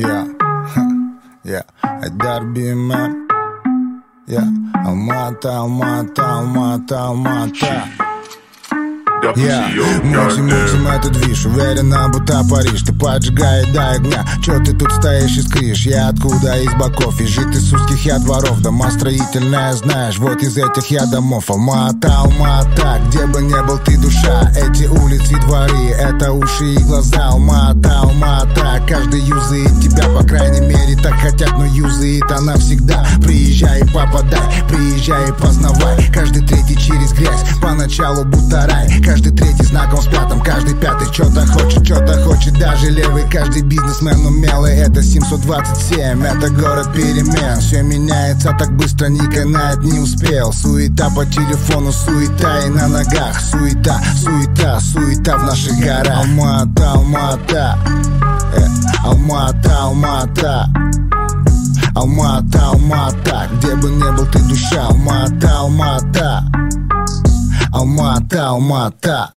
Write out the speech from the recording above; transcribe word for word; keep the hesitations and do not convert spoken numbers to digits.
Yeah, yeah, Айдар Бимэн. Yeah, Алмата, Алмата, Алмата, Алмата. Я мутим, мутим этот движ, уверенно, будто Париж. Ты поджигай, дай огня, чё ты тут стоишь и скришь? Я откуда? Из боков, ежит из узких я дворов. Дома строительная, знаешь, вот из этих я домов. Алмата, Алмата, где бы не был ты, душа. Эти улицы и дворы, это уши и глаза. Алмата, Алмата, каждый юзает тебя, по крайней мере так хотят, но юзает она всегда. Приезжай и попадай, приезжай и познавай. Каждый третий через грязь, поначалу будто рай. Каждый третий знаком с пятым, каждый пятый что-то хочет, что-то хочет даже левый. Каждый бизнесмен умелый, это семьсот двадцать семь, это город перемен. Все меняется так быстро, никогда не успел. Суета по телефону, суета и на ногах. Суета, суета, суета в наших горах. Алмата, Алмата, э, Алмата, Алмата, Алмата, Алмата, где бы не был ты, душа. Алмата, Алмата, Алмата, Алмата.